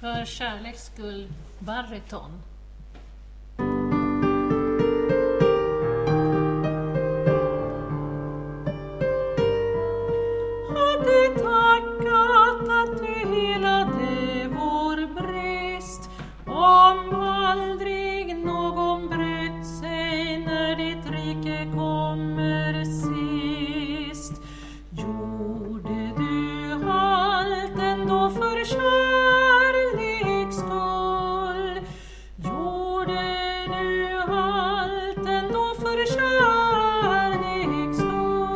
För kärleks skull, bariton. Hade tackat att du helade vår brist, om aldrig någon brytt sig när ditt rike kommer sist. Gjorde du allt ändå för kärleks skull? Gjorde du allt ändå för kärleks skull?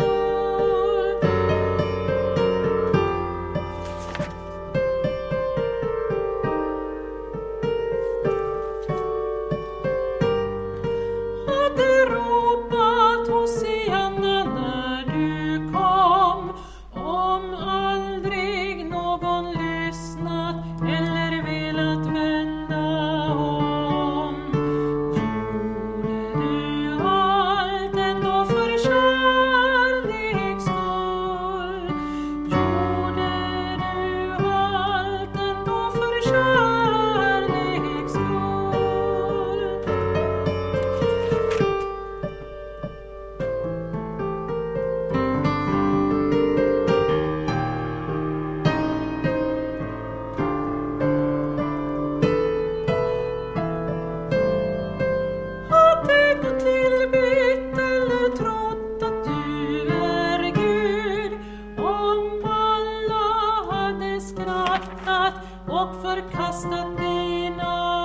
Hade ropat Hosianna när du kom, om aldrig någon lyssnat eller velat vända om. Gjorde du allt ändå för kärleks skull? Gjorde du allt ändå för kärleks skull? Hade gått tillbett eller trott att du är Gud, om alla hade skrattat och förkastat dina